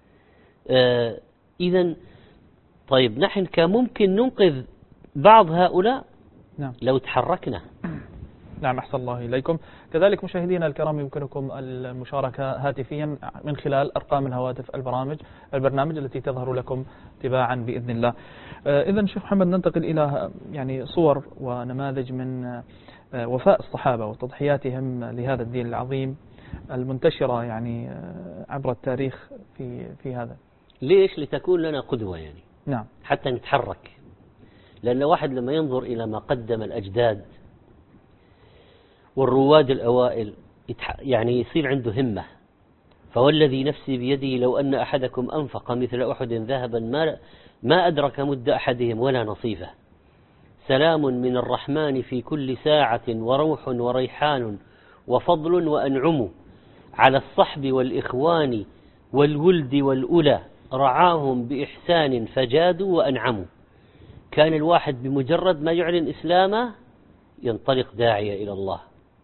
Speaker 5: إذن طيب نحن كان ممكن ننقذ بعض هؤلاء.
Speaker 3: نعم.
Speaker 5: لو تحركنا.
Speaker 3: نعم، أحسن الله إليكم. كذلك مشاهدينا الكرام يمكنكم المشاركة هاتفيا من خلال أرقام الهواتف البرنامج التي تظهر لكم تباعا بإذن الله. إذن شيخ محمد، ننتقل إلى يعني صور ونماذج من وفاء الصحابة وتضحياتهم لهذا الدين العظيم المنتشرة يعني عبر التاريخ في هذا.
Speaker 5: ليش؟ لتكون لنا قدوة يعني.
Speaker 3: نعم.
Speaker 5: حتى نتحرك. لأن واحد لما ينظر إلى ما قدم الأجداد والرواد الأوائل يعني يصير عنده همة. فوالذي نفسي بيده لو أن أحدكم أنفق مثل أحد ذهبا ما أدرك مد أحدهم ولا نصيفه. سلام من الرحمن في كل ساعة وروح وريحان وفضل وأنعم على الصحب والإخوان والولد والأولى رعاهم بإحسان فجادوا وأنعموا. كان الواحد بمجرد ما يعلن إسلامه ينطلق داعية إلى الله.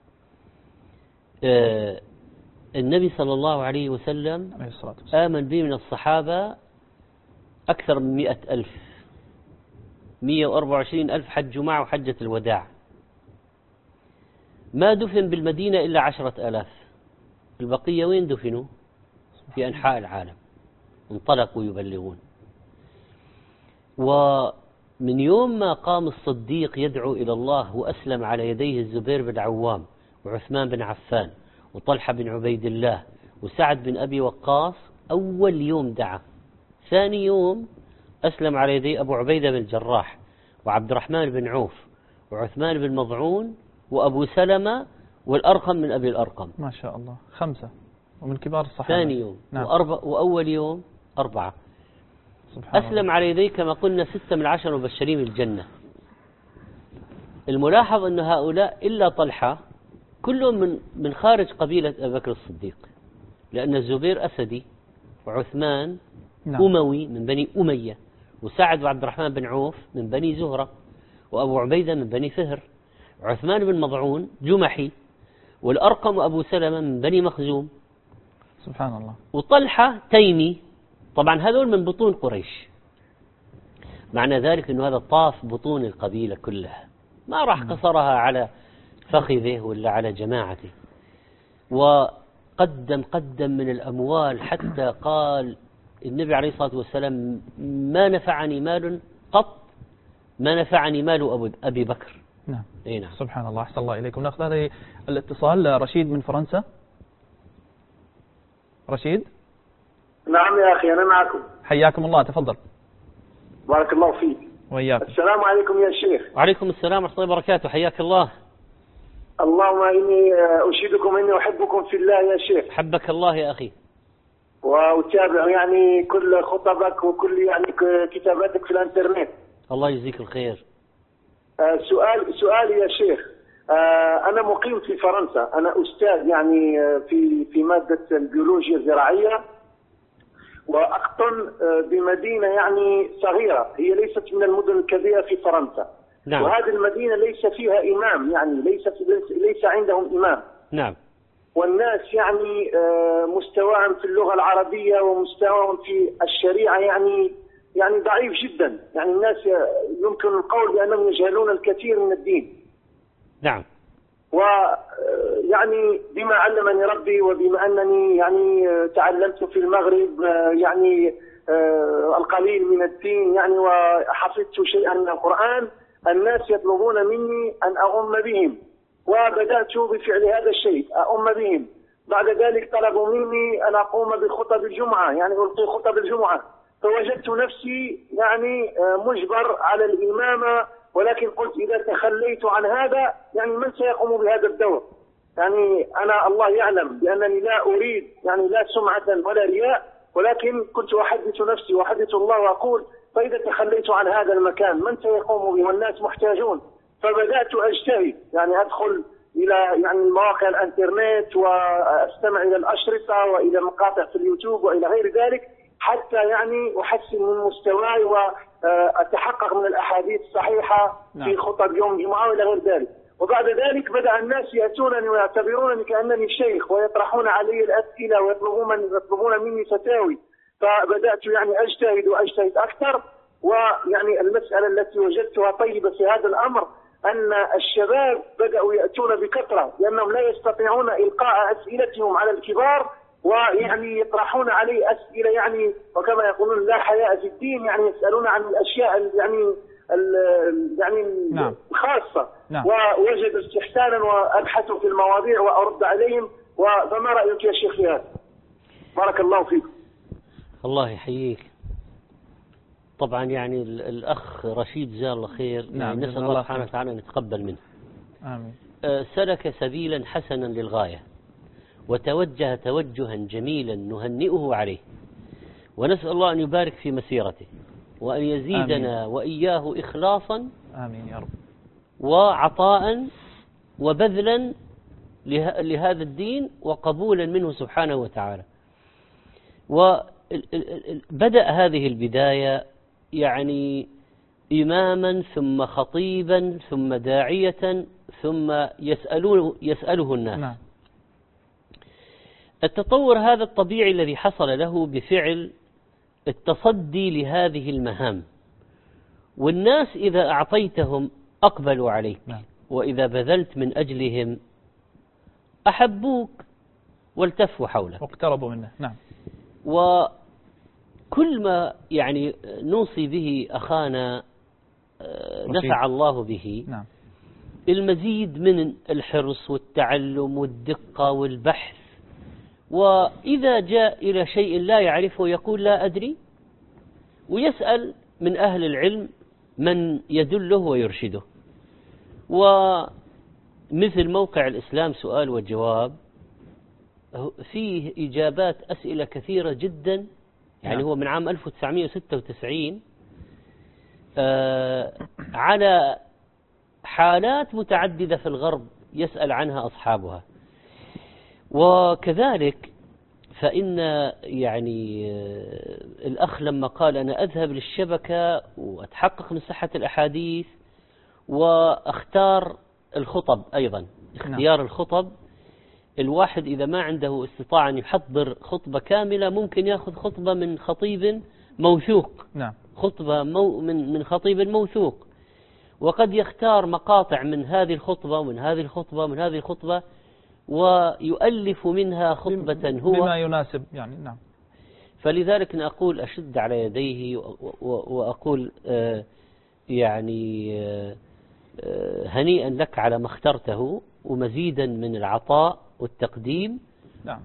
Speaker 5: النبي صلى الله عليه وسلم آمن به من الصحابة أكثر من 100,000، 124,000 حجوا معه حجة الوداع. ما دفن بالمدينة إلا 10,000. البقية وين دفنوا؟ في أنحاء العالم، انطلقوا يبلغون. ومن يوم ما قام الصديق يدعو إلى الله وأسلم على يديه الزبير بن عوام وعثمان بن عفان وطلحة بن عبيد الله وسعد بن أبي وقاص، أول يوم دعا، ثاني يوم أسلم على يدي أبو عبيدة بن الجراح وعبد الرحمن بن عوف وعثمان بن مضعون وأبو سلمة والأرقم من أبي الأرقم.
Speaker 3: ما شاء الله، 5 ومن كبار الصحابة.
Speaker 5: ثاني يوم.
Speaker 3: نعم.
Speaker 5: وأول يوم 4.
Speaker 3: سبحان
Speaker 5: أسلم
Speaker 3: الله.
Speaker 5: على يديه كما قلنا 6 من 10 مبشرين بالجنة. الملاحظ أن هؤلاء إلا طلحة كلهم من خارج قبيلة أبي بكر الصديق، لأن الزبير أسدي وعثمان
Speaker 3: نعم.
Speaker 5: أموي من بني أمية، وسعد وعبد الرحمن بن عوف من بني زهرة، وأبو عبيدة من بني فهر، عثمان بن مضعون جمحي، والأرقم وأبو سلمة من بني مخزوم.
Speaker 3: سبحان الله.
Speaker 5: وطلحة تيمي. طبعا هذول من بطون قريش، معنى ذلك أنه هذا طاف بطون القبيلة كلها، ما راح قصرها على فخذه ولا على جماعته. وقدم من الأموال حتى قال النبي عليه الصلاة والسلام ما نفعني مال قط ما نفعني مال أبي بكر.
Speaker 3: نعم.
Speaker 5: أي نعم.
Speaker 3: سبحان الله. أحسن الله إليكم. نأخذ هذا الاتصال. رشيد من فرنسا. رشيد.
Speaker 8: نعم يا أخي أنا معكم.
Speaker 3: حياكم الله، تفضل.
Speaker 8: بارك الله فيك.
Speaker 3: وإياك.
Speaker 8: السلام عليكم يا شيخ.
Speaker 5: وعليكم السلام ورحمة الله وبركاته، حياك الله.
Speaker 8: اللهم إني أشهدكم إني أحبكم في الله يا شيخ.
Speaker 5: حبك الله يا أخي.
Speaker 8: وأتابع يعني كل خطبك وكل يعني كتاباتك في الإنترنت.
Speaker 5: الله يجزيك الخير.
Speaker 8: سؤالي يا شيخ، أنا مقيم في فرنسا، أنا أستاذ يعني في مادة البيولوجيا الزراعية، وأقطن بمدينة يعني صغيرة، هي ليست من المدن الكبيرة في فرنسا.
Speaker 5: نعم.
Speaker 8: وهذه المدينة ليس فيها إمام، يعني ليس عندهم إمام.
Speaker 5: نعم.
Speaker 8: والناس يعني مستواهم في اللغة العربية ومستواهم في الشريعة يعني ضعيف جدا، يعني الناس يمكن القول بأنهم يجهلون الكثير من الدين.
Speaker 5: نعم.
Speaker 8: ويعني بما علمني ربي وبما أنني يعني تعلمت في المغرب يعني القليل من الدين يعني وحفظت شيئا من القرآن، الناس يطلبون مني أن أؤم بهم، وبدأت بفعل هذا الشيء، أؤم بهم. بعد ذلك طلبوا مني أن أقوم بخطب الجمعة، يعني ألقي خطب الجمعة، فوجدت نفسي يعني مجبر على الإمامة، ولكن قلت إذا تخليت عن هذا يعني من سيقوم بهذا الدور؟ يعني أنا الله يعلم بأنني لا أريد يعني لا سمعة ولا رياء، ولكن كنت أحدث نفسي وأحدث الله وأقول فإذا تخليت عن هذا المكان من سيقوم به والناس محتاجون. فبدأت أجتهد، يعني أدخل إلى يعني مواقع الإنترنت وأستمع إلى الأشرطة وإلى مقاطع في اليوتيوب وإلى غير ذلك، حتى يعني أحسن من مستواي وأتحقق من الأحاديث الصحيحة في خطب يوم الجمعة وإلى غير ذلك. وبعد ذلك بدأ الناس يأتونني ويعتبرونني كأنني شيخ ويطرحون علي الأسئلة ويطلبون مني فتاوي، فبدأت يعني أجتهد أكثر. ويعني المسألة التي وجدتها طيبة في هذا الأمر أن الشباب بدأوا يأتون بكثرة، لأنهم لا يستطيعون إلقاء أسئلتهم على الكبار، ويعني يطرحون عليه أسئلة يعني وكما يقولون لا حياء في الدين، يعني يسألون عن الأشياء يعني
Speaker 3: نعم.
Speaker 8: خاصة.
Speaker 3: نعم.
Speaker 8: ووجد استحسانا وأبحث في المواضيع وأرد عليهم. فما رأيك يا شيخ في هذا؟ بارك الله فيك.
Speaker 5: الله يحييك. طبعا يعني الأخ رشيد جزاه الله خير.
Speaker 3: نعم.
Speaker 5: نسأل الله سبحانه وتعالى أن يتقبل منه.
Speaker 3: آمين.
Speaker 5: سلك سبيلا حسنا للغاية، وتوجه توجها جميلا نهنئه عليه، ونسأل الله أن يبارك في مسيرته وأن يزيدنا آمين. وإياه إخلاصا
Speaker 3: آمين يا رب،
Speaker 5: وعطاء وبذلا لهذا الدين وقبولا منه سبحانه وتعالى. وبدأ هذه البداية يعني إماما ثم خطيبا ثم داعية ثم يسأله الناس.
Speaker 3: نعم.
Speaker 5: التطور هذا الطبيعي الذي حصل له بفعل التصدي لهذه المهام، والناس إذا أعطيتهم أقبلوا عليك.
Speaker 3: نعم.
Speaker 5: وإذا بذلت من أجلهم أحبوك والتفوا حولك
Speaker 3: واقتربوا منه. نعم.
Speaker 5: وكل ما يعني نوصي به أخانا نفع الله به.
Speaker 3: نعم.
Speaker 5: المزيد من الحرص والتعلم والدقة والبحث، وإذا جاء إلى شيء لا يعرفه يقول لا أدري، ويسأل من أهل العلم من يدله ويرشده. ومثل موقع الإسلام سؤال وجواب فيه إجابات أسئلة كثيرة جدا، يعني هو من عام 1996 على حالات متعددة في الغرب يسأل عنها أصحابها. وكذلك فإن يعني الأخ لما قال أنا أذهب للشبكة وأتحقق من صحة الأحاديث وأختار الخطب أيضا، اختيار الخطب، الواحد إذا ما عنده استطاعة أن يحضر خطبة كاملة ممكن يأخذ خطبة من خطيب موثوق.
Speaker 3: نعم.
Speaker 5: خطبة من خطيب موثوق، وقد يختار مقاطع من هذه الخطبة ومن هذه الخطبة ومن هذه الخطبة ويؤلف منها خطبة هو
Speaker 3: بما يناسب يعني. نعم.
Speaker 5: فلذلك أنا أقول أشد على يديه وأقول يعني هنيئا لك على ما اخترته، ومزيدا من العطاء والتقديم.
Speaker 3: نعم.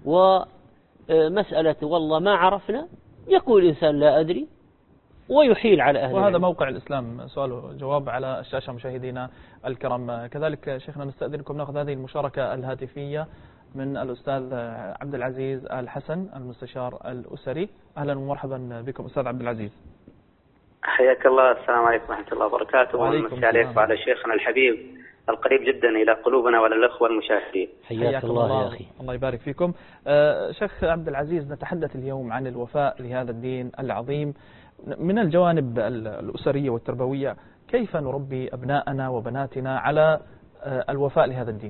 Speaker 5: ومسألة والله ما عرفنا يقول إنسان لا أدري ويحيل على أهل
Speaker 3: وهذا
Speaker 5: العلم.
Speaker 3: موقع الإسلام سؤال وجواب على الشاشة مشاهدينا الكرام. كذلك شيخنا نستأذنكم نأخذ هذه المشاركة الهاتفية من الأستاذ عبد العزيز الحسن المستشار الأسري. أهلا ومرحبا بكم أستاذ عبد العزيز.
Speaker 6: حياك الله. السلام عليكم ورحمة الله وبركاته.
Speaker 3: وعليكم
Speaker 6: عليك وعلى شيخنا الحبيب القريب جدا إلى قلوبنا وعلى الأخوة المشاهدين.
Speaker 5: حياك الله يا أخي.
Speaker 3: الله يبارك فيكم. شيخ عبد العزيز، نتحدث اليوم عن الوفاء لهذا الدين العظيم من الجوانب الأسرية والتربوية. كيف نربي أبناءنا وبناتنا على الوفاء لهذا الدين؟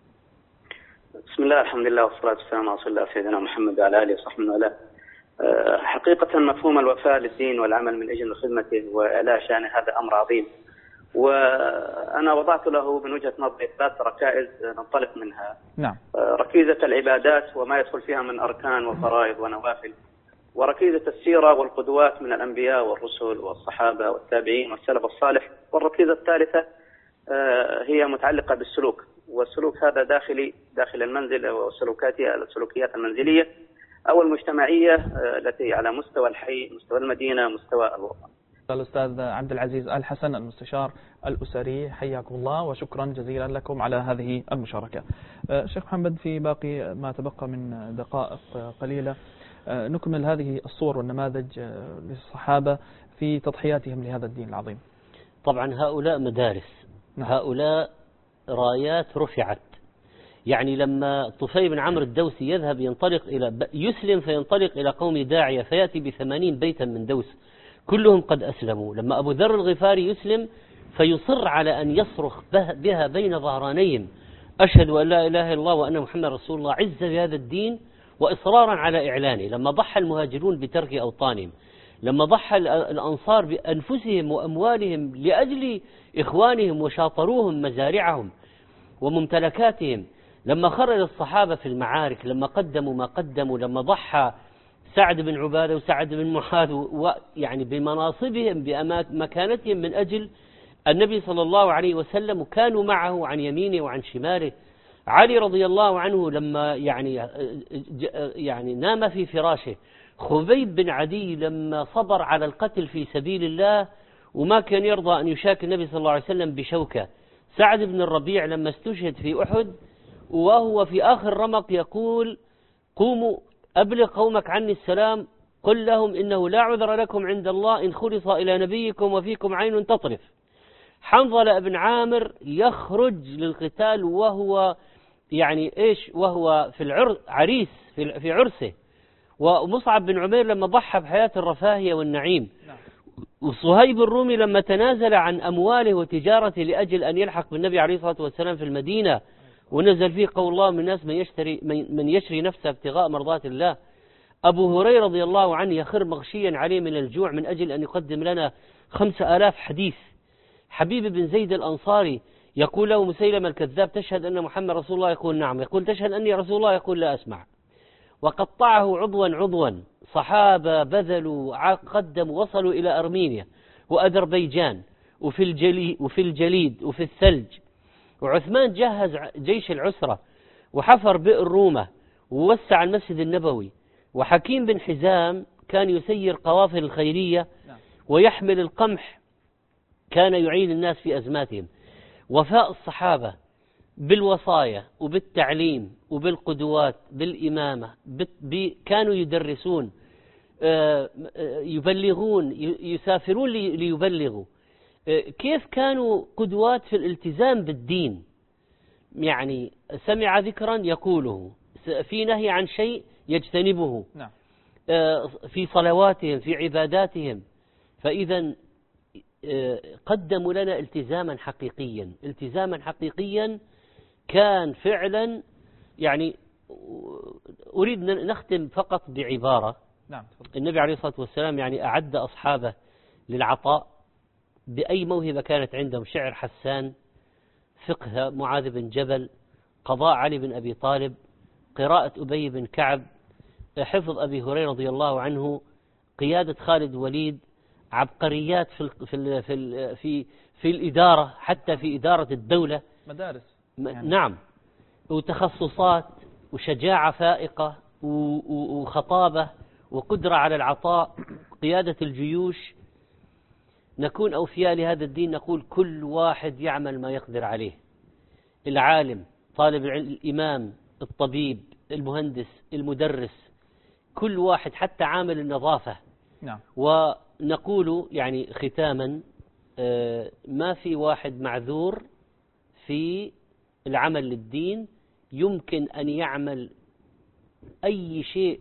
Speaker 6: بسم الله، الحمد لله والصلاة والسلام على رسول الله سيدنا محمد وعلى آله وصحبه وله. حقيقة مفهوم الوفاء للدين والعمل من أجل خدمته وإعلاء شأنه هذا أمر عظيم، وأنا وضعت له من وجهة نظري 3 ركائز ننطلق منها.
Speaker 3: نعم.
Speaker 6: ركيزة العبادات وما يدخل فيها من أركان وفرائض ونوافل، وركيزة السيرة والقدوات من الأنبياء والرسل والصحابة والتابعين والسلف الصالح، والركيزة الثالثة هي متعلقة بالسلوك، والسلوك هذا داخل المنزل والسلوكيات المنزلية أو المجتمعية التي على مستوى الحي، مستوى المدينة، مستوى الوطن.
Speaker 3: الأستاذ عبد العزيز الحسن المستشار الأسري، حياكم الله وشكرا جزيلا لكم على هذه المشاركة. شيخ محمد، في باقي ما تبقى من دقائق قليلة نكمل هذه الصور والنماذج للصحابة في تضحياتهم لهذا الدين العظيم.
Speaker 5: طبعا هؤلاء مدارس.
Speaker 3: نعم.
Speaker 5: هؤلاء رايات رفعت. يعني لما طفيل بن عمرو الدوسي يذهب يسلم فينطلق إلى قوم داعية فيأتي ب80 بيتا من دوس كلهم قد أسلموا. لما أبو ذر الغفاري يسلم فيصر على أن يصرخ بها بين ظهرانيهم أشهد أن لا إله إلا الله وأن محمد رسول الله، عز بهذا الدين وإصرارا على إعلانه. لما ضحى المهاجرون بترك أوطانهم، لما ضحى الأنصار بأنفسهم وأموالهم لأجل إخوانهم وشاطروهم مزارعهم وممتلكاتهم، لما خرج الصحابة في المعارك، لما قدموا ما قدموا، لما ضحى سعد بن عبادة وسعد بن معاذ يعني بمناصبهم بمكانتهم من أجل النبي صلى الله عليه وسلم، وكانوا معه عن يمينه وعن شماله. علي رضي الله عنه لما يعني نام في فراشه، خبيب بن عدي لما صبر على القتل في سبيل الله وما كان يرضى أن يشاك النبي صلى الله عليه وسلم بشوكة، سعد بن الربيع لما استشهد في أحد وهو في آخر رمق يقول قوموا أبلغ قومك عني السلام، قل لهم إنه لا عذر لكم عند الله إن خلص إلى نبيكم وفيكم عين تطرف. حنظلة بن عامر يخرج للقتال وهو يعني إيش، وهو في عريس في عرسه. ومصعب بن عمير لما ضحى بحياة الرفاهية والنعيم. وصهيب الرومي لما تنازل عن أمواله وتجارته لأجل أن يلحق بالنبي عليه الصلاة والسلام في المدينة، ونزل فيه قول الله من الناس من يشري نفسه ابتغاء مرضات الله. أبو هريرة رضي الله عنه يخر مغشيا عليه من الجوع من أجل أن يقدم لنا 5000 حديث. حبيب بن زيد الأنصاري يقول له مسيلمة الكذاب تشهد أن محمد رسول الله؟ يقول نعم. يقول تشهد أني رسول الله؟ يقول لا أسمع. وقطعه عضوا عضوا. صحابة بذلوا قدموا وصلوا إلى أرمينيا وأذربيجان وفي الجليد وفي الثلج. وعثمان جهز جيش العسرة وحفر بئر رومة ووسع المسجد النبوي. وحكيم بن حزام كان يسير قوافل الخيرية ويحمل القمح، كان يعين الناس في أزماتهم. وفاء الصحابة بالوصايا وبالتعليم وبالقدوات بالإمامة، كانوا يدرسون، يبلغون، يسافرون ليبلغوا. كيف كانوا قدوات في الالتزام بالدين، يعني سمع ذكرا يقوله، في نهي عن شيء يجتنبه، في صلواتهم في عباداتهم. فإذا قدموا لنا التزاما حقيقيا، التزاما حقيقيا كان فعلا. يعني أريد نختم فقط بعبارة. النبي عليه الصلاة والسلام يعني أعد أصحابه للعطاء بأي موهبة كانت عندهم. شعر حسان، فقه معاذ بن جبل، قضاء علي بن أبي طالب، قراءة أبي بن كعب، حفظ أبي هريرة رضي الله عنه، قيادة خالد وليد، عبقريات في الإدارة، حتى في إدارة الدولة،
Speaker 3: مدارس
Speaker 5: يعني. نعم، وتخصصات وشجاعة فائقة وخطابة وقدرة على العطاء، قيادة الجيوش. نكون أوفياء لهذا الدين، نقول كل واحد يعمل ما يقدر عليه، العالم، طالب العلم، الإمام، الطبيب، المهندس، المدرس، كل واحد، حتى عامل النظافة.
Speaker 3: نعم.
Speaker 5: ونقول يعني ختاما، ما في واحد معذور في العمل للدين، يمكن أن يعمل أي شيء.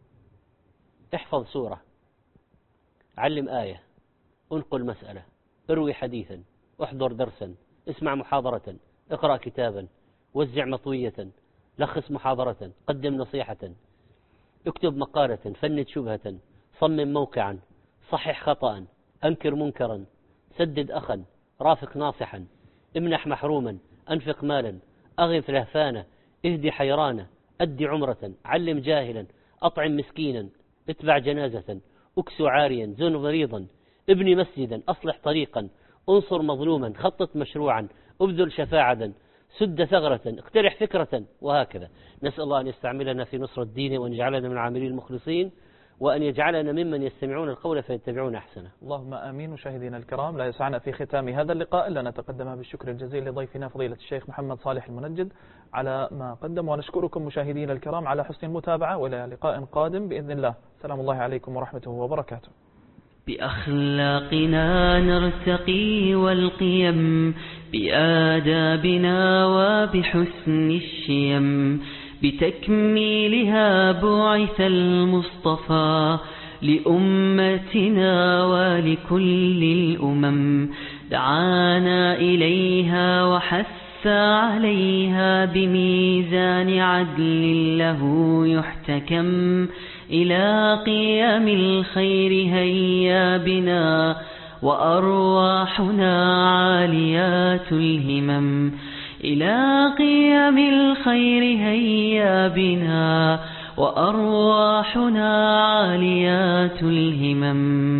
Speaker 5: احفظ سورة، علم آية، انقل مسألة، اروي حديثا، احضر درسا، اسمع محاضرة، اقرأ كتابا، وزع مطوية، لخص محاضرة، قدم نصيحة، اكتب مقالة، فند شبهة، صمم موقعا، صحح خطأ، أنكر منكرا، سدد أخا، رافق ناصحا، امنح محروما، أنفق مالا، أغف لهفانا، اهدي حيرانا، أدي عمرة، علم جاهلا، أطعم مسكينا، اتبع جنازة، أكسو عاريا، زن مريضا، ابني مسجدا، أصلح طريقا، انصر مظلوما، خطط مشروعا، ابذل شفاعة، سد ثغرة، اقترح فكرة، وهكذا. نسأل الله أن يستعملنا في نصر الدين، وأن يجعلنا من العاملين المخلصين، وأن يجعلنا ممن يستمعون القول فيتبعون أحسنه.
Speaker 3: اللهم آمين. مشاهدينا الكرام، لا يسعنا في ختام هذا اللقاء إلا نتقدم بالشكر الجزيل لضيفنا فضيلة الشيخ محمد صالح المنجد على ما قدم، ونشكركم مشاهدينا الكرام على حسن المتابعة، وإلى لقاء قادم بإذن الله. سلام الله عليكم ورحمته وبركاته.
Speaker 9: بأخلاقنا نرتقي والقيم، بآدابنا وبحسن الشيم، بتكميلها بعث المصطفى لأمتنا ولكل الأمم. دعانا إليها وحث عليها بميزان عدل له يحتكم. إلى قيام الخير هيا بنا وأرواحنا عاليات الهمم. إلى قيام الخير هيا بنا وأرواحنا عاليات الهمم.